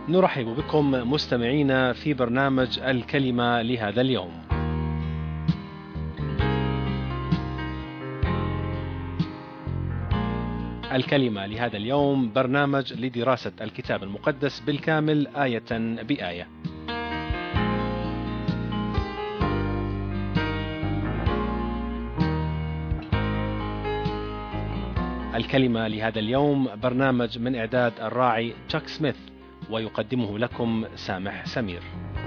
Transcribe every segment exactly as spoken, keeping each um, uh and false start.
نرحب بكم مستمعينا في برنامج الكلمة لهذا اليوم. الكلمة لهذا اليوم برنامج لدراسة الكتاب المقدس بالكامل آية بآية. الكلمة لهذا اليوم برنامج من إعداد الراعي تشاك سميث، ويقدمه لكم سامح سمير.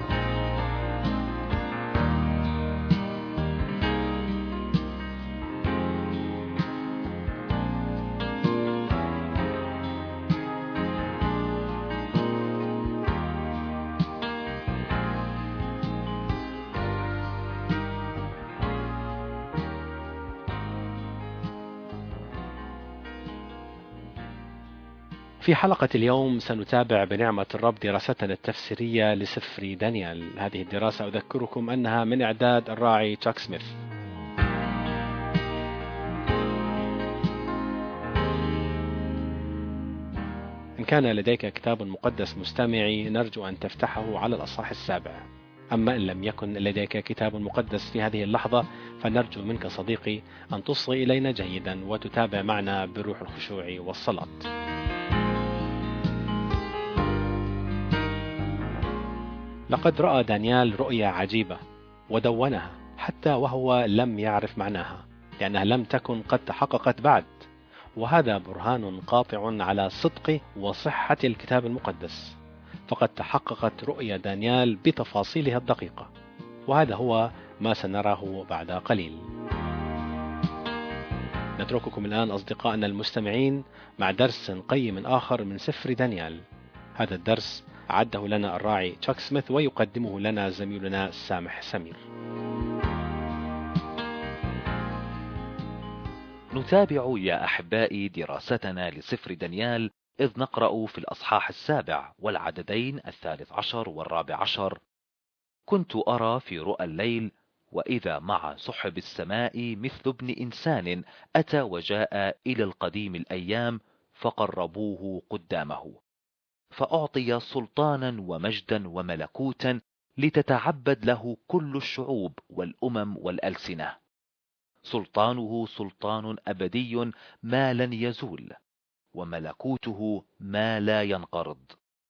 في حلقة اليوم سنتابع بنعمة الرب دراستنا التفسيرية لسفر دانيال. هذه الدراسة أذكركم أنها من إعداد الراعي تشاك سميث. إن كان لديك كتاب مقدس مستمعي، نرجو أن تفتحه على الأصحاح السابع. أما إن لم يكن لديك كتاب مقدس في هذه اللحظة، فنرجو منك صديقي أن تصغي إلينا جيدا وتتابع معنا بروح الخشوع والصلاة. لقد رأى دانيال رؤيا عجيبة ودونها حتى وهو لم يعرف معناها، لأنها لم تكن قد تحققت بعد، وهذا برهان قاطع على صدق وصحة الكتاب المقدس، فقد تحققت رؤيا دانيال بتفاصيلها الدقيقة، وهذا هو ما سنراه بعد قليل. نترككم الآن أصدقائنا المستمعين مع درس قيم آخر من سفر دانيال. هذا الدرس أعده لنا الراعي تشاك سميث، ويقدمه لنا زميلنا سامح سمير. نتابع يا أحبائي دراستنا لسفر دانيال، إذ نقرأ في الأصحاح السابع والعددين الثالث عشر والرابع عشر: كنت أرى في رؤى الليل، وإذا مع سحب السماء مثل ابن إنسان أتى وجاء إلى القديم الأيام، فقربوه قدامه، فأعطي سلطانا ومجدا وملكوتا لتتعبد له كل الشعوب والأمم والألسنة. سلطانه سلطان أبدي ما لن يزول، وملكوته ما لا ينقرض.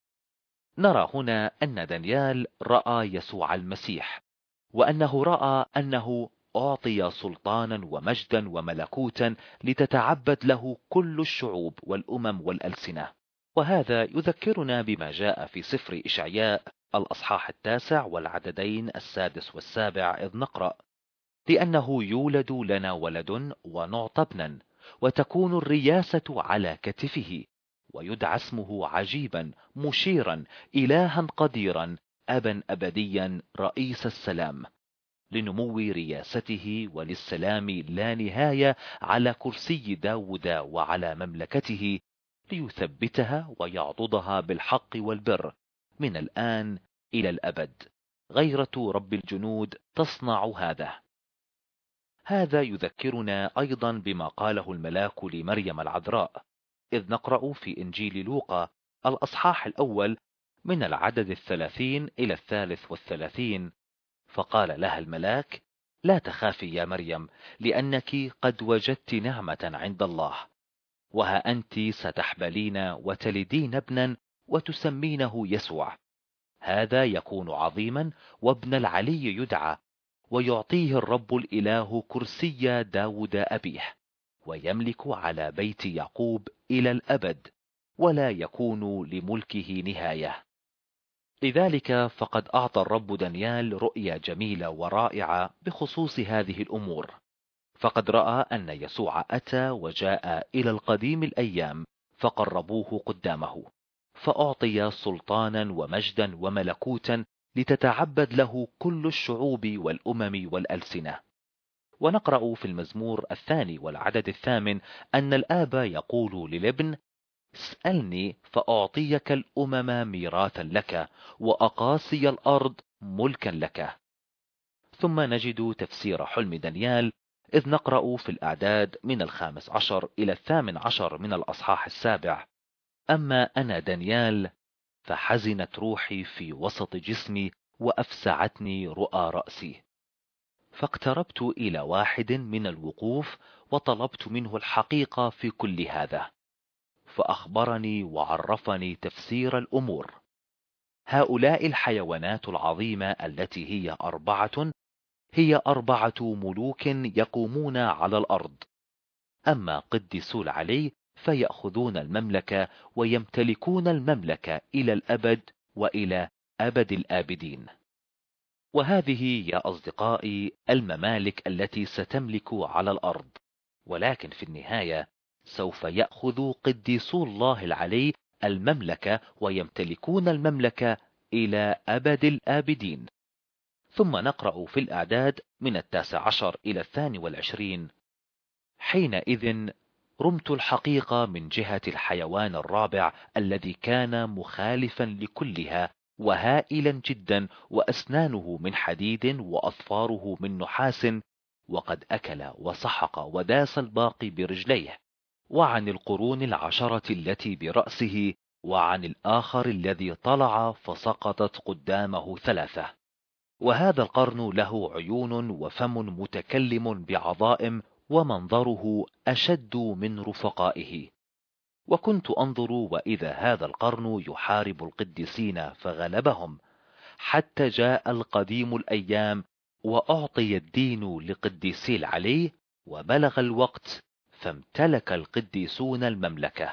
نرى هنا أن دانيال رأى يسوع المسيح، وأنه رأى أنه أعطي سلطانا ومجدا وملكوتا لتتعبد له كل الشعوب والأمم والألسنة. وهذا يذكرنا بما جاء في سفر إشعياء الأصحاح التاسع والعددين السادس والسابع، إذ نقرأ: لأنه يولد لنا ولد ونعطى ابنا، وتكون الرياسة على كتفه، ويدعى اسمه عجيبا، مشيرا، إلها قديرا، أبا أبديا، رئيس السلام، لنمو رياسته وللسلام لا نهاية على كرسي داود وعلى مملكته، ليثبتها ويعضدها بالحق والبر من الآن إلى الأبد. غيرة رب الجنود تصنع هذا. هذا يذكرنا أيضا بما قاله الملاك لمريم العذراء، إذ نقرأ في إنجيل لوقا الأصحاح الأول من العدد الثلاثين إلى الثالث والثلاثين: فقال لها الملاك: لا تخافي يا مريم، لأنك قد وجدت نعمة عند الله، وها أنت ستحبلين وتلدين ابنا وتسمينه يسوع. هذا يكون عظيما، وابن العلي يدعى، ويعطيه الرب الإله كرسي داود أبيه، ويملك على بيت يعقوب إلى الأبد، ولا يكون لملكه نهاية. لذلك فقد أعطى الرب دانيال رؤيا جميلة ورائعة بخصوص هذه الأمور، فقد رأى أن يسوع أتى وجاء إلى القديم الأيام، فقربوه قدامه، فأعطي سلطانا ومجدا وملكوتا لتتعبد له كل الشعوب والأمم والألسنة. ونقرأ في المزمور الثاني والعدد الثامن أن الآب يقول للابن: اسألني فأعطيك الأمم ميراثا لك، وأقاصي الأرض ملكا لك. ثم نجد تفسير حلم دانيال، إذ نقرأ في الأعداد من الخامس عشر إلى الثامن عشر من الأصحاح السابع: أما أنا دانيال فحزنت روحي في وسط جسمي وأفسعتني رؤى رأسي. فاقتربت إلى واحد من الوقوف وطلبت منه الحقيقة في كل هذا، فأخبرني وعرفني تفسير الأمور. هؤلاء الحيوانات العظيمة التي هي أربعة هي أربعة ملوك يقومون على الأرض، أما قديسو العلي فيأخذون المملكة ويمتلكون المملكة إلى الأبد وإلى أبد الآبدين. وهذه يا أصدقائي الممالك التي ستملك على الأرض، ولكن في النهاية سوف يأخذ قديسو الله العلي المملكة ويمتلكون المملكة إلى أبد الآبدين. ثم نقرأ في الأعداد من التاسع عشر إلى الثاني والعشرين: حينئذ رمت الحقيقة من جهة الحيوان الرابع الذي كان مخالفا لكلها وهائلا جدا، وأسنانه من حديد وأظفاره من نحاس، وقد أكل وسحق وداس الباقي برجليه، وعن القرون العشرة التي برأسه، وعن الآخر الذي طلع فسقطت قدامه ثلاثة. وهذا القرن له عيون وفم متكلم بعظائم، ومنظره أشد من رفقائه. وكنت أنظر وإذا هذا القرن يحارب القديسين فغلبهم، حتى جاء القديم الأيام وأعطي الدين لقديسي العلي، وبلغ الوقت فامتلك القديسون المملكة.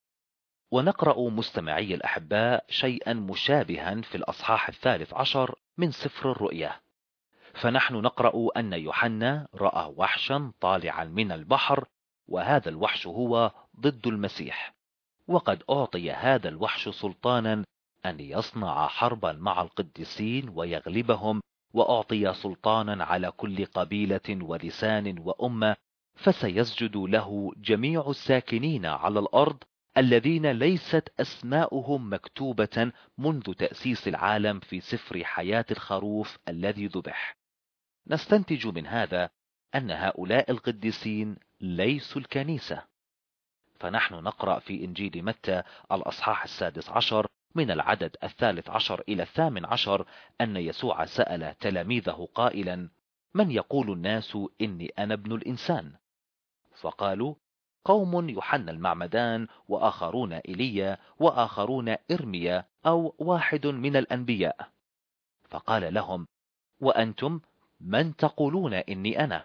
ونقرأ مستمعي الأحباء شيئا مشابها في الأصحاح الثالث عشر من سفر الرؤيا. فنحن نقرأ أن يوحنا رأى وحشا طالعا من البحر، وهذا الوحش هو ضد المسيح، وقد أعطي هذا الوحش سلطانا أن يصنع حربا مع القديسين ويغلبهم، وأعطي سلطانا على كل قبيلة ولسان وأمة، فسيسجد له جميع الساكنين على الأرض الذين ليست أسماؤهم مكتوبة منذ تأسيس العالم في سفر حياة الخروف الذي ذبح. نستنتج من هذا أن هؤلاء القديسين ليسوا الكنيسة. فنحن نقرأ في إنجيل متى الأصحاح السادس عشر من العدد الثالث عشر إلى الثامن عشر أن يسوع سأل تلاميذه قائلا: من يقول الناس إني أنا ابن الإنسان؟ فقالوا: قوم يوحنا المعمدان، وآخرون إيليا، وآخرون إرميا، أو واحد من الأنبياء. فقال لهم: وأنتم من تقولون إني أنا؟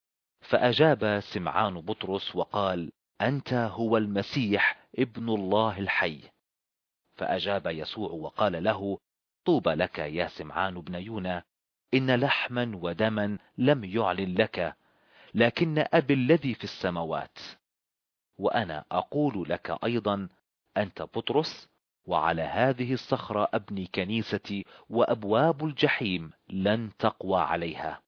فأجاب سمعان بطرس وقال: أنت هو المسيح ابن الله الحي. فأجاب يسوع وقال له: طوبى لك يا سمعان بن يونا، إن لحما ودما لم يعلن لك، لكن أبي الذي في السماوات. وأنا أقول لك أيضا: أنت بطرس، وعلى هذه الصخرة أبني كنيستي، وأبواب الجحيم لن تقوى عليها.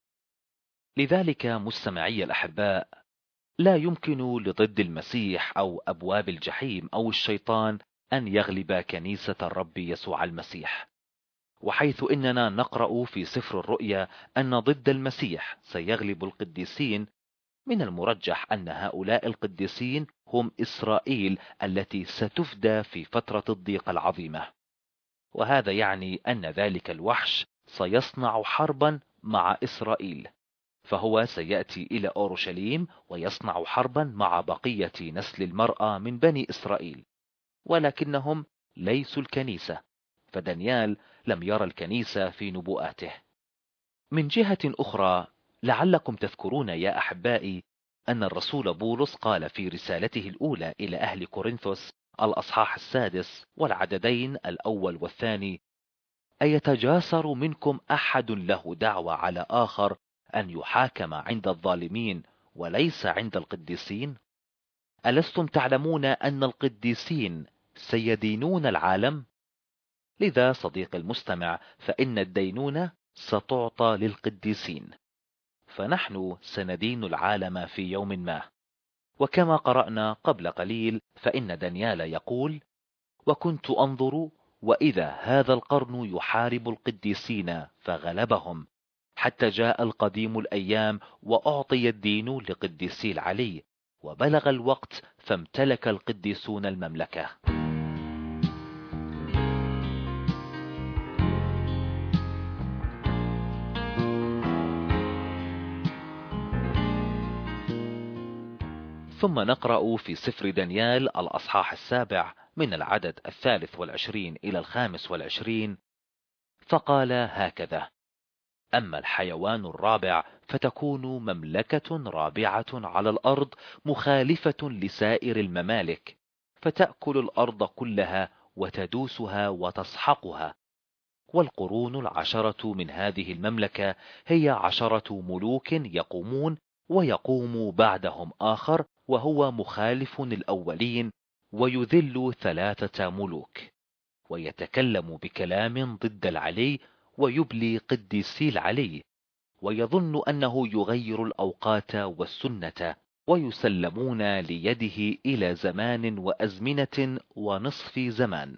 لذلك مستمعي الأحباء، لا يمكن لضد المسيح أو أبواب الجحيم أو الشيطان أن يغلب كنيسة الرب يسوع المسيح. وحيث إننا نقرأ في سفر الرؤيا أن ضد المسيح سيغلب القديسين، من المرجح أن هؤلاء القديسين هم إسرائيل التي ستفدى في فترة الضيق العظيمة. وهذا يعني أن ذلك الوحش سيصنع حربا مع إسرائيل، فهو سيأتي إلى أورشليم ويصنع حربا مع بقية نسل المرأة من بني إسرائيل، ولكنهم ليسوا الكنيسة، فدانيال لم يرى الكنيسة في نبوءاته. من جهة أخرى، لعلكم تذكرون يا أحبائي أن الرسول بولس قال في رسالته الأولى إلى أهل كورنثوس الأصحاح السادس والعددين الأول والثاني: أيتجاسر منكم أحد له دعوة على آخر أن يحاكم عند الظالمين وليس عند القديسين؟ ألستم تعلمون أن القديسين سيدينون العالم؟ لذا صديق المستمع، فإن الدينونة ستعطى للقديسين، فنحن سندين العالم في يوم ما. وكما قرأنا قبل قليل فإن دانيال يقول: وكنت أنظر وإذا هذا القرن يحارب القديسين فغلبهم، حتى جاء القديم الأيام وأعطي الدين لقديسي العلي، وبلغ الوقت فامتلك القديسون المملكة. ثم نقرأ في سفر دانيال الأصحاح السابع من العدد الثالث والعشرين إلى الخامس والعشرين. فقال هكذا: أما الحيوان الرابع فتكون مملكة رابعة على الأرض مخالفة لسائر الممالك، فتأكل الأرض كلها وتدوسها وتسحقها. والقرون العشرة من هذه المملكة هي عشرة ملوك يقومون، ويقوم بعدهم آخر وهو مخالف الأولين، ويذل ثلاثة ملوك، ويتكلم بكلام ضد العلي، ويبلي قديسي العلي، ويظن أنه يغير الأوقات والسنة، ويسلمون ليده إلى زمان وأزمنة ونصف زمان.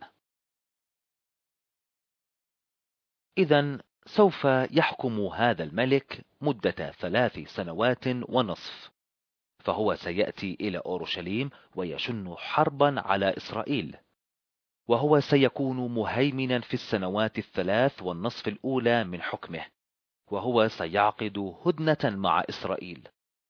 إذن سوف يحكم هذا الملك مدة ثلاث سنوات ونصف، فهو سيأتي إلى أورشليم ويشن حربا على إسرائيل، وهو سيكون مهيمنا في السنوات الثلاث والنصف الأولى من حكمه، وهو سيعقد هدنة مع إسرائيل،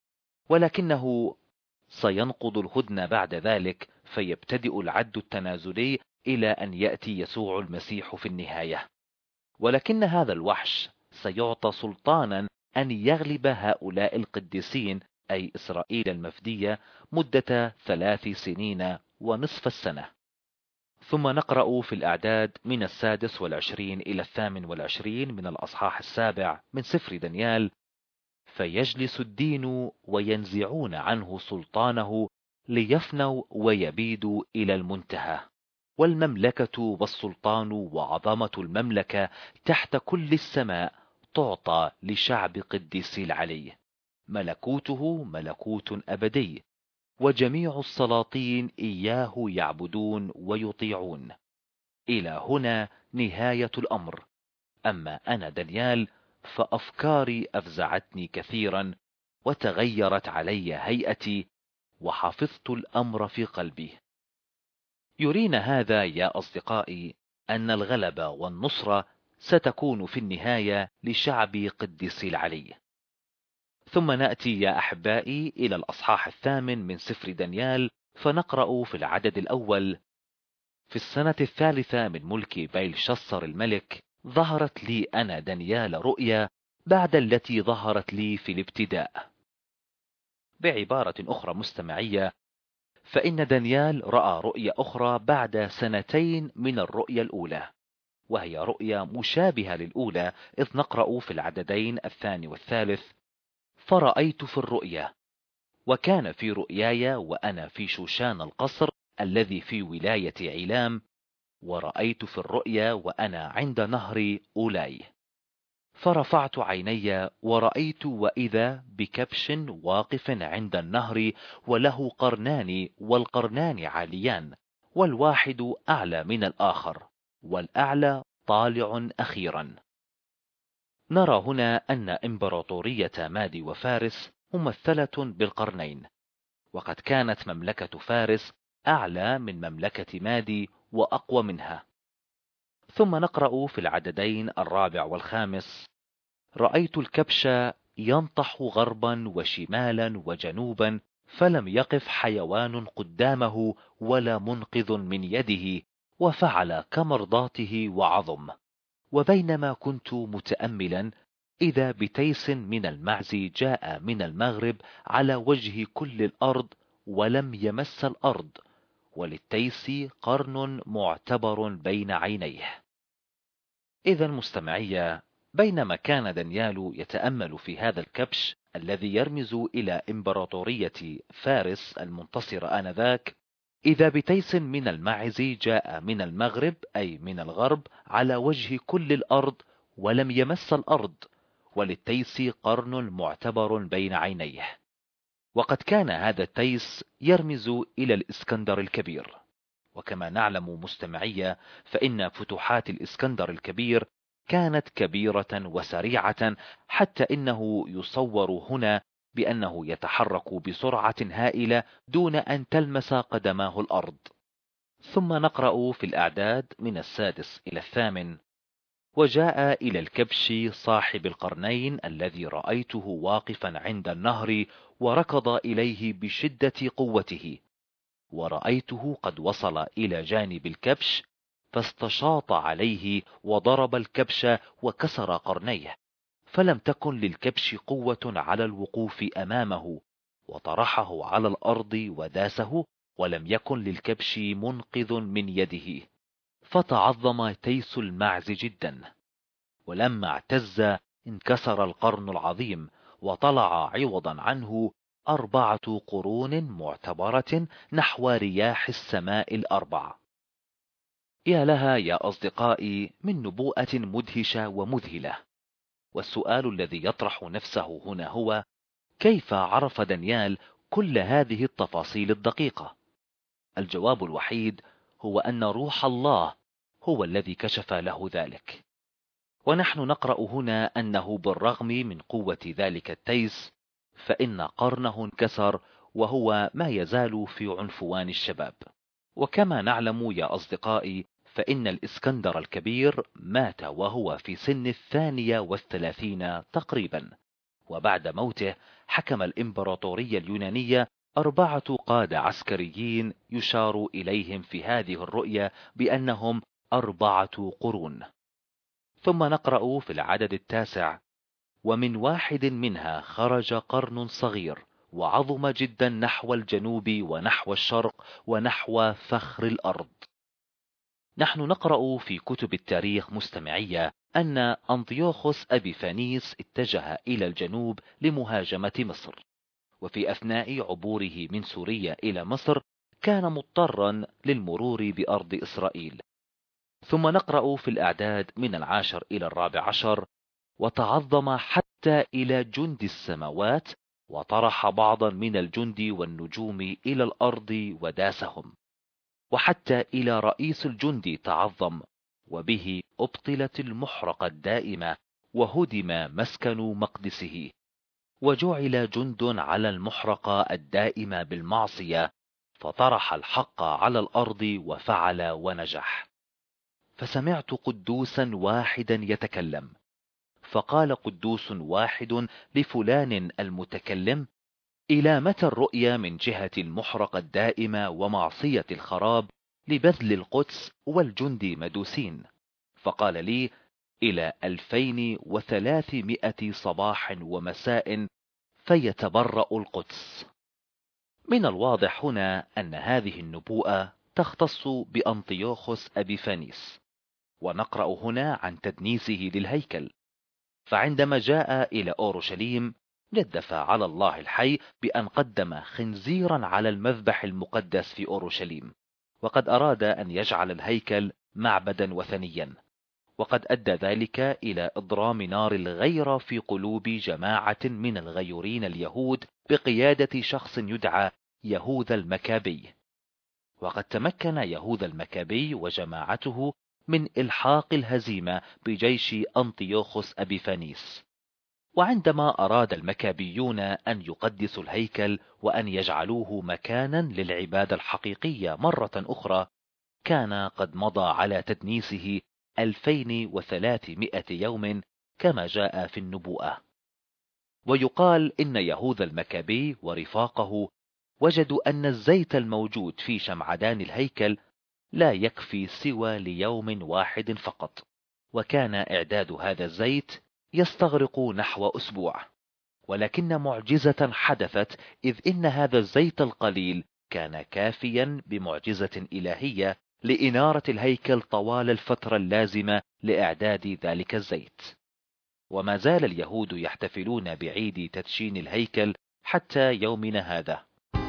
ولكنه سينقض الهدنة بعد ذلك، فيبتدئ العد التنازلي إلى أن يأتي يسوع المسيح في النهاية. ولكن هذا الوحش سيعطى سلطانا أن يغلب هؤلاء القديسين، أي إسرائيل المفدية، مدة ثلاث سنين ونصف السنة. ثم نقرأ في الأعداد من السادس والعشرين إلى الثامن والعشرين من الأصحاح السابع من سفر دانيال: فيجلس الدين وينزعون عنه سلطانه ليفنوا ويبيدوا إلى المنتهى، والمملكة والسلطان وعظمة المملكة تحت كل السماء تعطى لشعب قديس العلي، ملكوته ملكوت أبدي، وجميع السلاطين إياه يعبدون ويطيعون. إلى هنا نهاية الأمر. أما أنا دانيال فأفكاري أفزعتني كثيرا، وتغيرت علي هيئتي، وحفظت الأمر في قلبي. يرينا هذا يا أصدقائي أن الغلبة والنصرة ستكون في النهاية لشعب قديس العلي. ثم نأتي يا أحبائي إلى الأصحاح الثامن من سفر دانيال، فنقرأ في العدد الأول: في السنة الثالثة من ملك بيلشصر الملك ظهرت لي أنا دانيال رؤيا بعد التي ظهرت لي في الابتداء. بعبارة أخرى مستمعية، فإن دانيال رأى رؤيا أخرى بعد سنتين من الرؤيا الأولى، وهي رؤيا مشابهة للأولى، إذ نقرأ في العددين الثاني والثالث: فرأيت في الرؤيا، وكان في رؤياي وأنا في شوشان القصر الذي في ولاية عيلام، ورأيت في الرؤيا وأنا عند نهر أولاي. فرفعت عيني ورأيت وإذا بكبش واقف عند النهر، وله قرنان، والقرنان عاليان، والواحد أعلى من الآخر، والأعلى طالع أخيرا. نرى هنا أن إمبراطورية مادي وفارس ممثلة بالقرنين، وقد كانت مملكة فارس أعلى من مملكة مادي وأقوى منها. ثم نقرأ في العددين الرابع والخامس: رأيت الكبش ينطح غربا وشمالا وجنوبا، فلم يقف حيوان قدامه ولا منقذ من يده، وفعل كمرضاته وعظم. وبينما كنت متأملا، إذا بتيس من المعز جاء من المغرب على وجه كل الأرض ولم يمس الأرض، وللتيس قرن معتبر بين عينيه. إذا مستمعية، بينما كان دانيال يتأمل في هذا الكبش الذي يرمز إلى إمبراطورية فارس المنتصرة آنذاك، إذا بتيس من الماعز جاء من المغرب أي من الغرب على وجه كل الأرض ولم يمس الأرض، وللتيس قرن معتبر بين عينيه. وقد كان هذا التيس يرمز إلى الإسكندر الكبير، وكما نعلم مستمعية فإن فتوحات الإسكندر الكبير كانت كبيرة وسريعة، حتى إنه يصور هنا بأنه يتحرك بسرعة هائلة دون أن تلمس قدماه الأرض. ثم نقرأ في الأعداد من السادس إلى الثامن: وجاء إلى الكبش صاحب القرنين الذي رأيته واقفا عند النهر وركض إليه بشدة قوته، ورأيته قد وصل إلى جانب الكبش فاستشاط عليه وضرب الكبش وكسر قرنيه، فلم تكن للكبش قوة على الوقوف أمامه، وطرحه على الأرض وداسه، ولم يكن للكبش منقذ من يده، فتعظم تيس المعز جدا. ولما اعتز انكسر القرن العظيم، وطلع عوضا عنه أربعة قرون معتبرة نحو رياح السماء الأربع. يا لها يا أصدقائي من نبوءة مدهشة ومذهلة. والسؤال الذي يطرح نفسه هنا هو: كيف عرف دانيال كل هذه التفاصيل الدقيقة؟ الجواب الوحيد هو أن روح الله هو الذي كشف له ذلك. ونحن نقرأ هنا أنه بالرغم من قوة ذلك التيس فإن قرنه انكسر، وهو ما يزال في عنفوان الشباب. وكما نعلم يا أصدقائي فإن الإسكندر الكبير مات وهو في سن الثانية والثلاثين تقريبا، وبعد موته حكم الإمبراطورية اليونانية أربعة قادة عسكريين يشار إليهم في هذه الرؤية بأنهم أربعة قرون. ثم نقرأ في العدد التاسع: ومن واحد منها خرج قرن صغير وعظم جدا نحو الجنوب ونحو الشرق ونحو فخر الأرض. نحن نقرأ في كتب التاريخ مستمعية أن أنطيوخوس أبيفانيس اتجه إلى الجنوب لمهاجمة مصر، وفي أثناء عبوره من سوريا إلى مصر كان مضطرا للمرور بأرض إسرائيل. ثم نقرأ في الأعداد من العاشر إلى الرابع عشر: وتعظم حتى إلى جند السماوات، وطرح بعضا من الجند والنجوم إلى الأرض وداسهم، وحتى إلى رئيس الجند تعظم، وبه أبطلت المحرقة الدائمة، وهدم مسكن مقدسه، وجعل جند على المحرقة الدائمة بالمعصية، فطرح الحق على الأرض وفعل ونجح. فسمعت قدوسا واحدا يتكلم، فقال قدوس واحد لفلان المتكلم: إلى متى الرؤيا من جهة المحرقة الدائمة ومعصية الخراب لبذل القدس والجند مدوسين؟ فقال لي: إلى ألفين وثلاثمائة صباح ومساء فيتبرأ القدس. من الواضح هنا أن هذه النبوءة تختص بأنطيوخوس أبيفانيس. ونقرأ هنا عن تدنيسه للهيكل، فعندما جاء إلى أورشليم ندف على الله الحي بأن قدم خنزيرا على المذبح المقدس في أورشليم، وقد أراد أن يجعل الهيكل معبدا وثنيا، وقد أدى ذلك إلى إضرام نار الغيرة في قلوب جماعة من الغيورين اليهود بقيادة شخص يدعى يهوذا المكابي. وقد تمكن يهوذا المكابي وجماعته من إلحاق الهزيمة بجيش أنطيوخوس أبيفانيس. وعندما أراد المكابيون أن يقدسوا الهيكل وأن يجعلوه مكانا للعبادة الحقيقية مرة أخرى، كان قد مضى على تدنيسه ألفين وثلاثمائة يوم كما جاء في النبوءة. ويقال إن يهوذا المكابي ورفاقه وجدوا أن الزيت الموجود في شمعدان الهيكل لا يكفي سوى ليوم واحد فقط، وكان إعداد هذا الزيت يستغرق نحو أسبوع. ولكن معجزة حدثت، إذ إن هذا الزيت القليل كان كافيا بمعجزة إلهية لإنارة الهيكل طوال الفترة اللازمة لإعداد ذلك الزيت. وما زال اليهود يحتفلون بعيد تدشين الهيكل حتى يومنا هذا.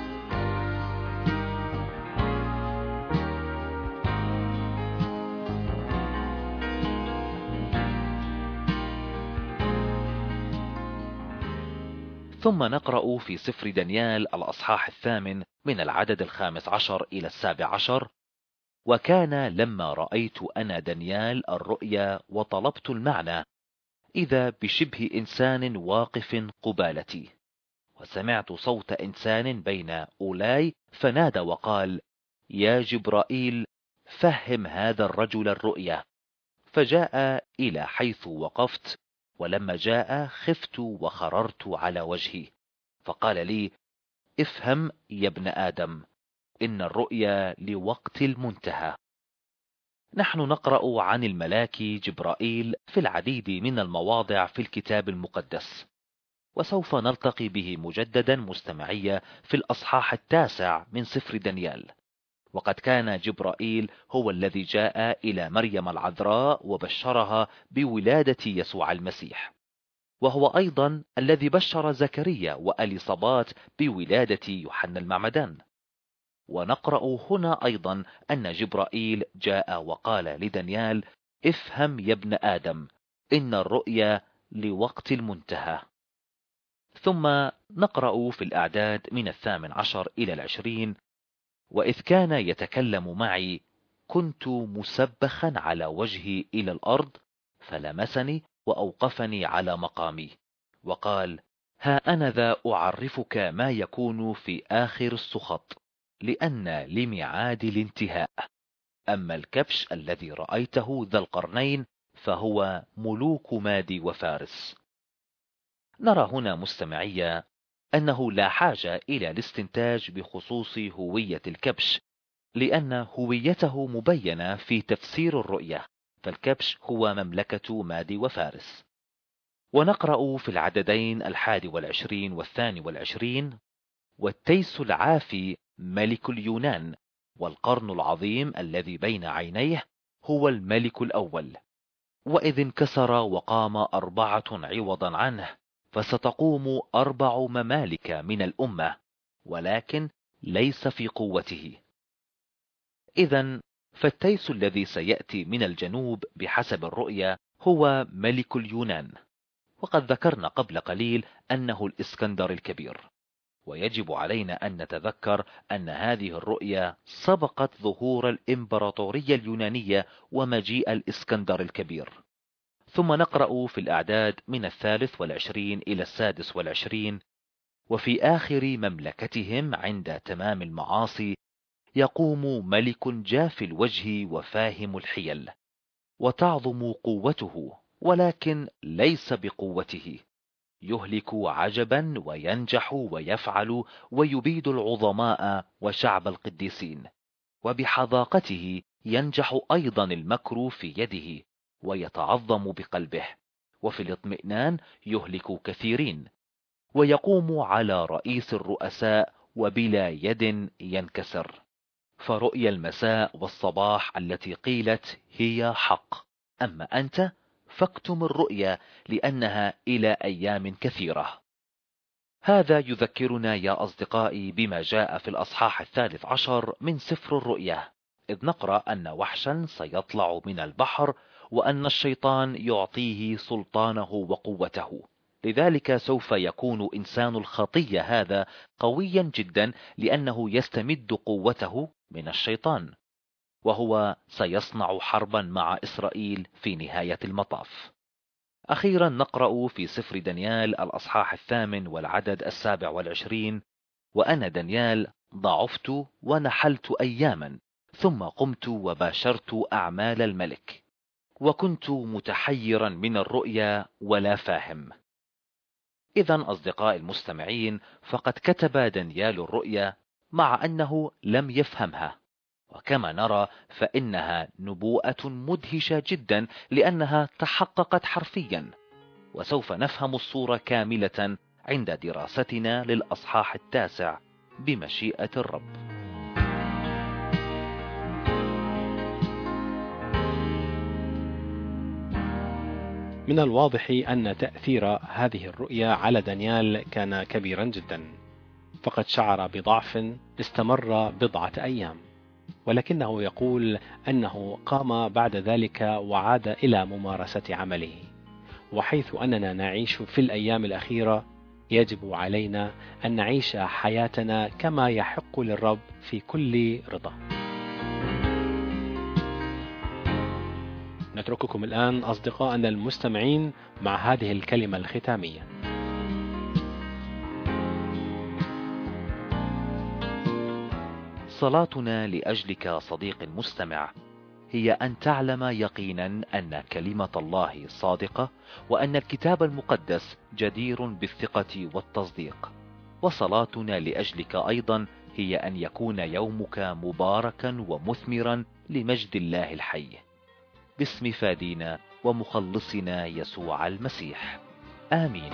ثم نقرأ في سفر دانيال الأصحاح الثامن من العدد الخامس عشر إلى السابع عشر: وكان لما رأيت أنا دانيال الرؤيا وطلبت المعنى، إذا بشبه إنسان واقف قبالتي، وسمعت صوت إنسان بين أولاي فنادى وقال: يا جبرائيل، فهم هذا الرجل الرؤيا. فجاء إلى حيث وقفت، ولما جاء خفت وخررت على وجهي، فقال لي: افهم يا ابن آدم، إن الرؤيا لوقت المنتهى. نحن نقرأ عن الملاك جبرائيل في العديد من المواضع في الكتاب المقدس، وسوف نلتقي به مجددا مستمعية في الأصحاح التاسع من سفر دانيال. وقد كان جبرائيل هو الذي جاء إلى مريم العذراء وبشرها بولادة يسوع المسيح، وهو أيضا الذي بشر زكريا وأليصابات بولادة يوحنا المعمدان. ونقرأ هنا أيضا أن جبرائيل جاء وقال لدانيال: افهم يا ابن آدم، إن الرؤيا لوقت المنتهى. ثم نقرأ في الأعداد من الثامن عشر إلى العشرين: وإذ كان يتكلم معي كنت مسبخا على وجهي إلى الأرض، فلمسني وأوقفني على مقامي، وقال: ها أنا ذا أعرفك ما يكون في آخر السخط، لأن لميعاد الانتهاء. أما الكبش الذي رأيته ذا القرنين فهو ملوك مادي وفارس. نرى هنا مستمعية أنه لا حاجة إلى الاستنتاج بخصوص هوية الكبش، لأن هويته مبينة في تفسير الرؤية، فالكبش هو مملكة مادي وفارس. ونقرأ في العددين الحادي والعشرين والثاني والعشرين: والتيس العافي ملك اليونان، والقرن العظيم الذي بين عينيه هو الملك الأول. وإذ انكسر وقام أربعة عوضا عنه، فستقوم أربع ممالك من الأمة، ولكن ليس في قوته. إذن فالتيس الذي سيأتي من الجنوب بحسب الرؤيا هو ملك اليونان، وقد ذكرنا قبل قليل أنه الإسكندر الكبير. ويجب علينا أن نتذكر أن هذه الرؤيا سبقت ظهور الإمبراطورية اليونانية ومجيء الإسكندر الكبير. ثم نقرأ في الأعداد من الثالث والعشرين إلى السادس والعشرين: وفي آخر مملكتهم عند تمام المعاصي يقوم ملك جاف الوجه وفاهم الحيل، وتعظم قوته ولكن ليس بقوته، يهلك عجبا وينجح ويفعل ويبيد العظماء وشعب القديسين، وبحذاقته ينجح أيضا المكر في يده ويتعظم بقلبه، وفي الاطمئنان يهلك كثيرين، ويقوم على رئيس الرؤساء وبلا يد ينكسر. فرؤيا المساء والصباح التي قيلت هي حق، أما أنت فاكتم الرؤيا لأنها إلى أيام كثيرة. هذا يذكرنا يا أصدقائي بما جاء في الأصحاح الثالث عشر من سفر الرؤيا، إذ نقرأ أن وحشا سيطلع من البحر، وأن الشيطان يعطيه سلطانه وقوته. لذلك سوف يكون إنسان الخطية هذا قويا جدا، لأنه يستمد قوته من الشيطان، وهو سيصنع حربا مع إسرائيل في نهاية المطاف. أخيرا نقرأ في سفر دانيال الأصحاح الثامن والعدد السابع والعشرين: وأنا دانيال ضعفت ونحلت أياما، ثم قمت وباشرت أعمال الملك، وكنت متحيرا من الرؤيا ولا فاهم. إذن أصدقاء المستمعين، فقد كتب دانيال الرؤيا مع أنه لم يفهمها، وكما نرى فإنها نبوءة مدهشة جدا لأنها تحققت حرفيا، وسوف نفهم الصورة كاملة عند دراستنا للأصحاح التاسع بمشيئة الرب. من الواضح أن تأثير هذه الرؤيا على دانيال كان كبيرا جدا، فقد شعر بضعف استمر بضعة أيام، ولكنه يقول أنه قام بعد ذلك وعاد إلى ممارسة عمله. وحيث أننا نعيش في الأيام الأخيرة، يجب علينا أن نعيش حياتنا كما يحق للرب في كل رضا. نترككم الآن أصدقائنا المستمعين مع هذه الكلمة الختامية. صلاتنا لأجلك صديق المستمع هي أن تعلم يقينا أن كلمة الله صادقة، وأن الكتاب المقدس جدير بالثقة والتصديق. وصلاتنا لأجلك أيضا هي أن يكون يومك مباركا ومثمرا لمجد الله الحي، باسم فادينا ومخلصنا يسوع المسيح. آمين.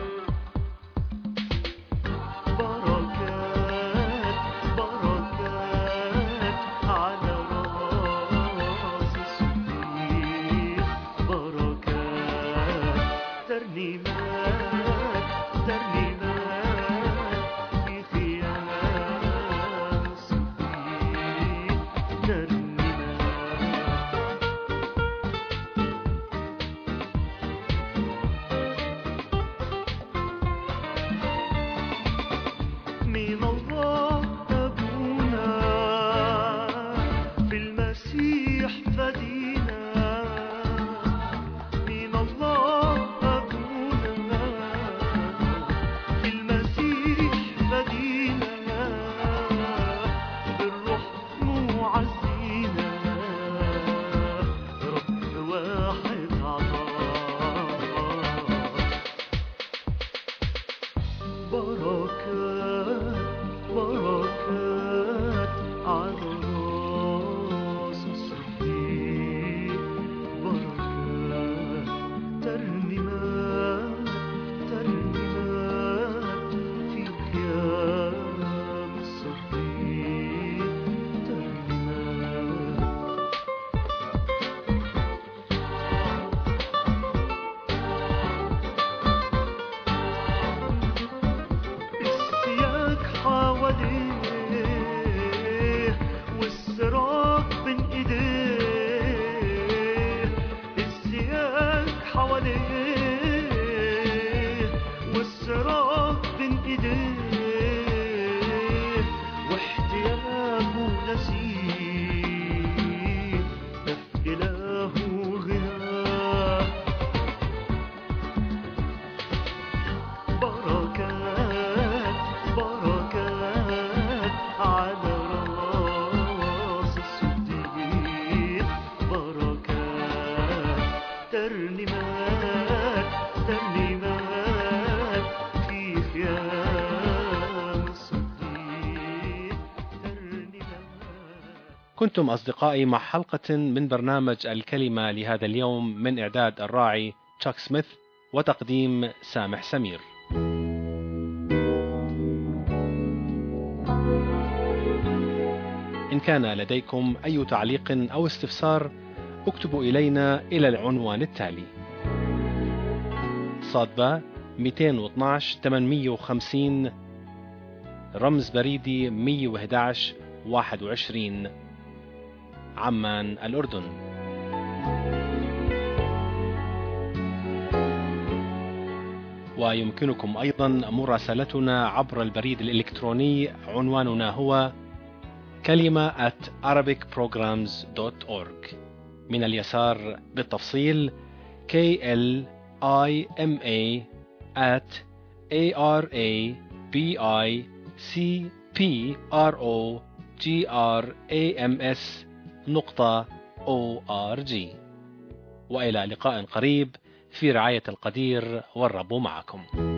كنتم أصدقائي مع حلقة من برنامج الكلمة لهذا اليوم، من إعداد الراعي تشاك سميث وتقديم سامح سمير. إن كان لديكم أي تعليق أو استفسار اكتبوا إلينا إلى العنوان التالي: صادبة مئتين واثناشر ثمانمئة وخمسين، رمز بريدي مئة وأحد عشر واحد وعشرين، عمان الأردن. ويمكنكم أيضا مراسلتنا عبر البريد الإلكتروني، عنواننا هو كلمة at arabic programs dot org. من اليسار بالتفصيل K L I M A at A R A B I C P R O G R A M S نقطة أو آر جي. وإلى لقاء قريب في رعاية القدير، والرب معكم.